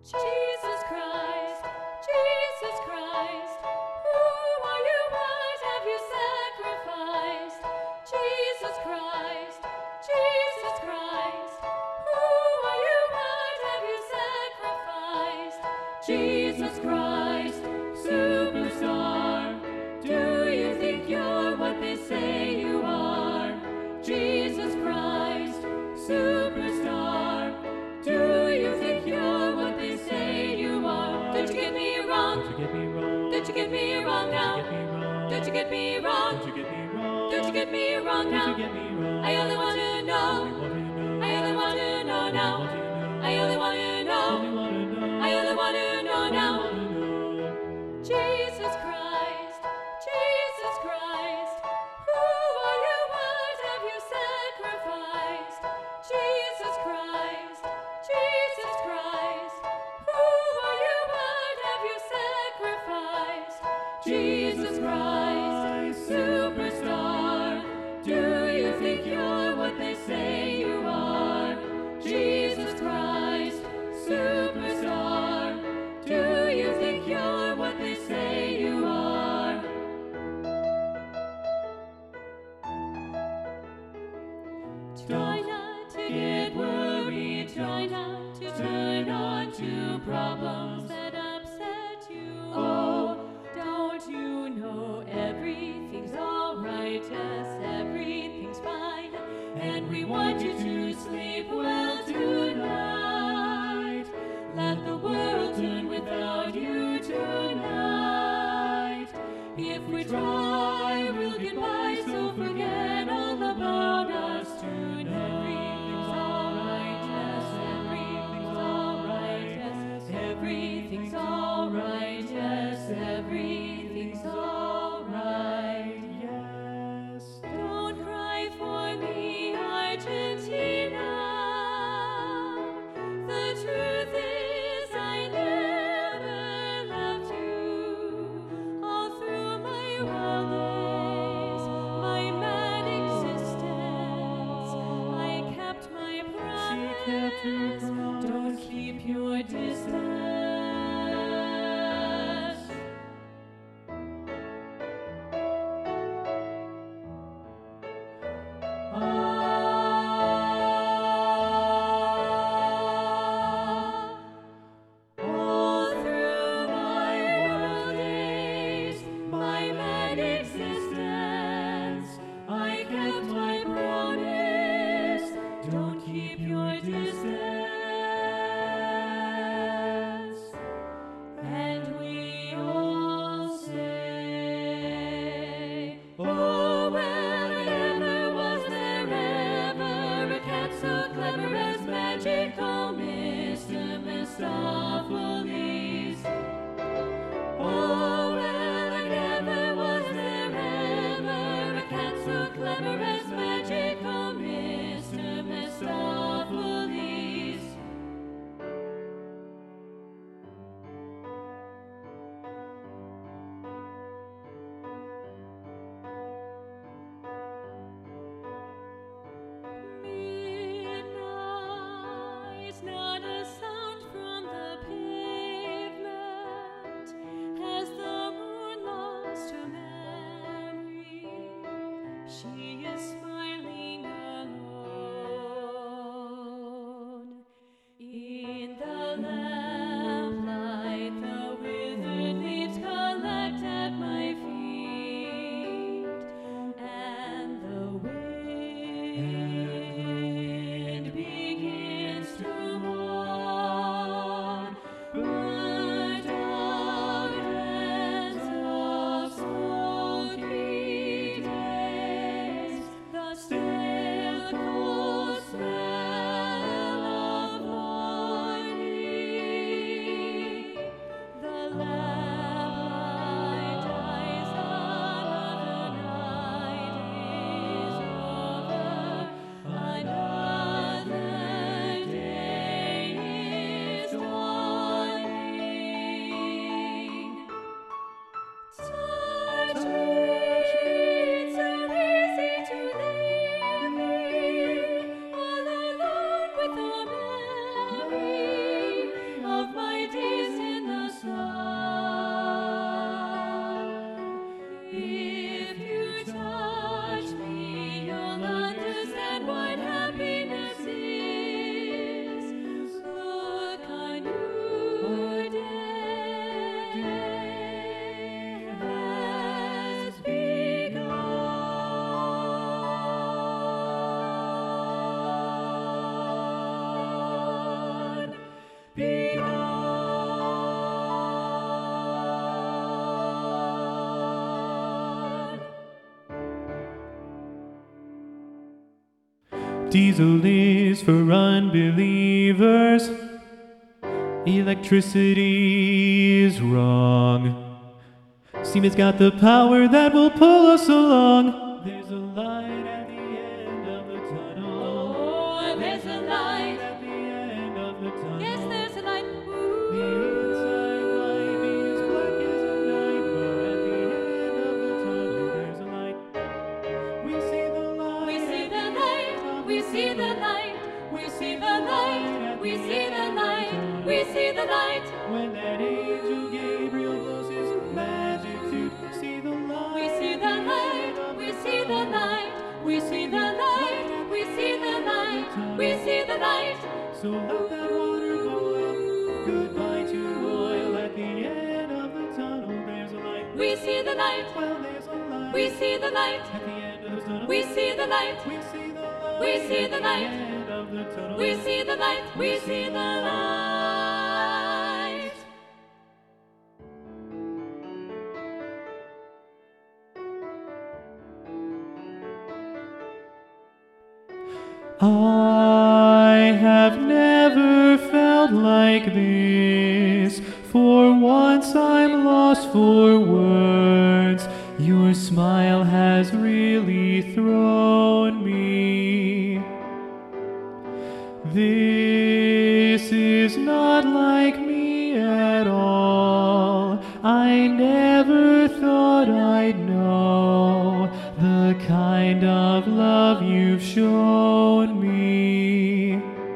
Jesus Christ, Jesus Christ, who are you? What have you sacrificed? Jesus Christ, Jesus Christ, who are you? What have you sacrificed? Jesus Christ, superstar, do you think you're what they say you are? Jesus Christ, superstar, do you think you're what they say you are? Don't you get me wrong? Don't you get me wrong now? Don't you get me wrong? Don't you get me wrong now? I only want to know. I only want to know now. I only want to know. I only want to know now. Jesus Christ, Jesus Christ, who are you? What have you sacrificed? Jesus Christ, Jesus Christ, who are you? What have you sacrificed? Jesus Christ, superstar, do you think you're what they say you are? Jesus Christ, superstar, do you think you're what they say you are? Try not to get worried, try not to turn on to problems that upset you. Oh, don't you know everything's alright, yes, everything's fine, and we want you to sleep well tonight. Let the world turn without you tonight. If we try, we'll get by, so forget all about us tonight. Everything's alright, yes, everything's alright, yes, everything's alright, yes, everything's alright, yes. Don't cry for me, Argentina. Diesel is for unbelievers. Electricity is wrong. Siemens got the power that will pull us along. There's a light at the end of the tunnel. Oh, there's a light. At the end of the tunnel. Yes, there's a light. The inside might be as black as a night, but at the end of the tunnel there's a light. We see the light. We see the light. We see the light. We see the light. We see the light. We see the light. When that angel Gabriel blows his magic suit, see the light. We see the light. We see the light. We see the light. We see the light. We see the light. So let that water boil. Goodbye to oil. At the end of the tunnel there's a light. We see the light. Well, there's a light. We see the light. At the end of the tunnel. We see the light. We see the light. We see the light. At the end of the tunnel. We see the light. We see the light. I have never felt like this. For once I'm lost for words. Your smile has really thrown me. This is not like me at all. I never thought I'd know the kind of love you've shown me.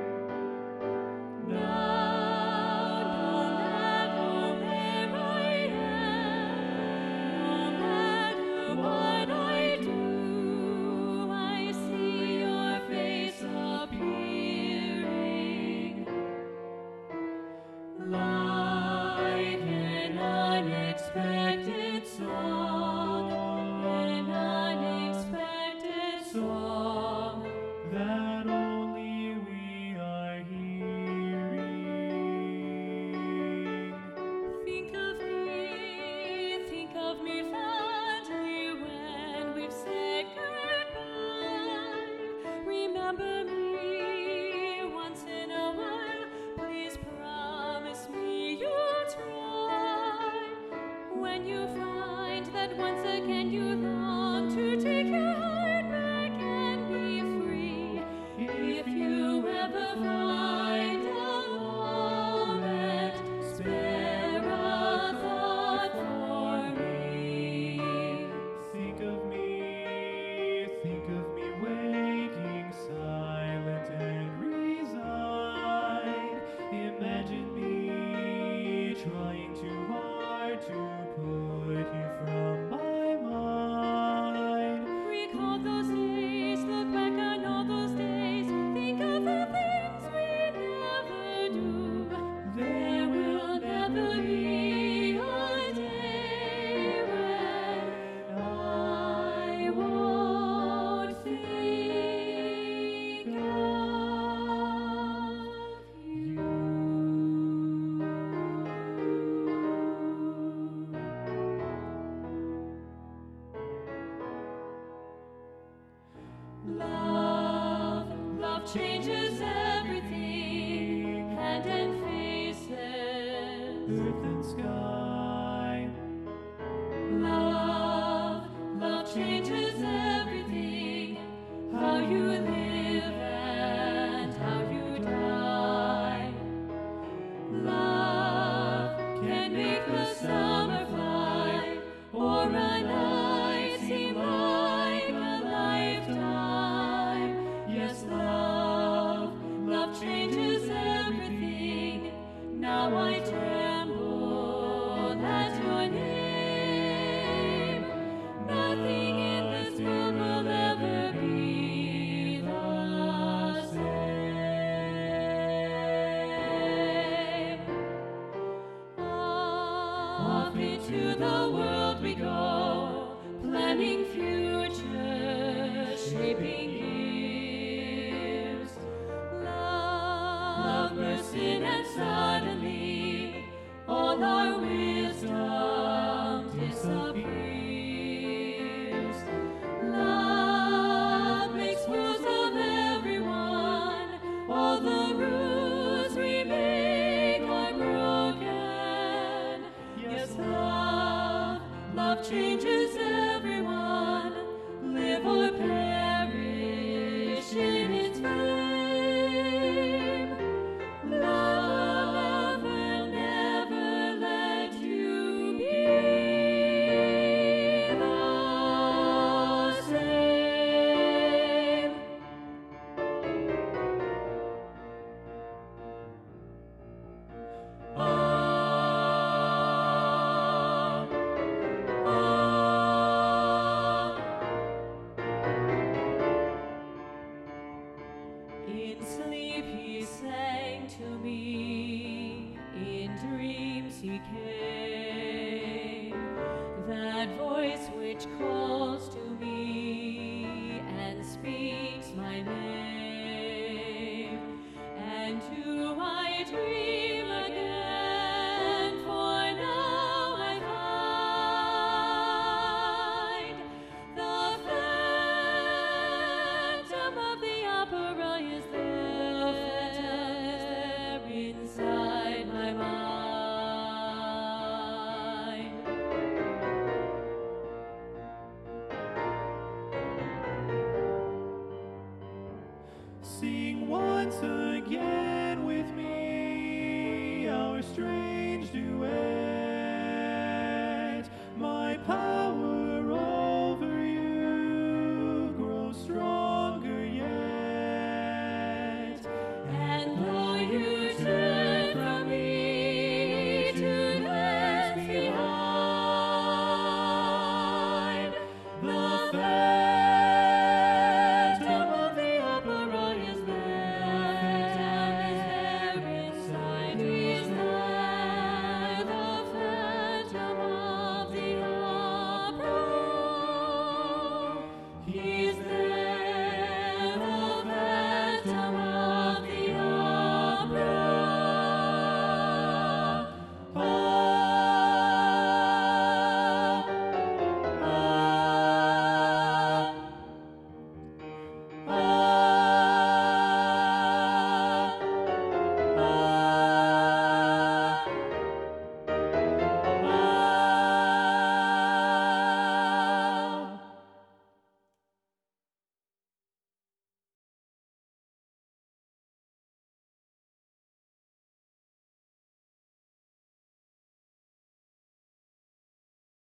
Now, no matter where I am, no matter what I do, I see your face appearing. Like an unexpected song, an unexpected song. That only we are hearing. Think of me fondly when we've said goodbye. Remember me once in a while. Please promise me you'll try. When you find that once again you long to take your heart back and be free. If you ever find a moment, spare a thought for me. Think of me waiting silent and resigned. Imagine me trying too hard to put you from my mind. Recall those days, look back on all those days. Think of the things we never do. There will never be a day when I won't think of you. Love changes everything, hand and faces. Earth and sky. Love changes everything, how you live and how you die. Love can make the summer fly, or a night seem like a lifetime. Yes, love changes everything. Now I tremble at your name. Nothing in this world will ever be the same. Off into the world we go, planning future, shaping years. Love bursts in and suddenly all our wisdom disappears. Love makes worlds of every Sing once again with me our strange duet. My power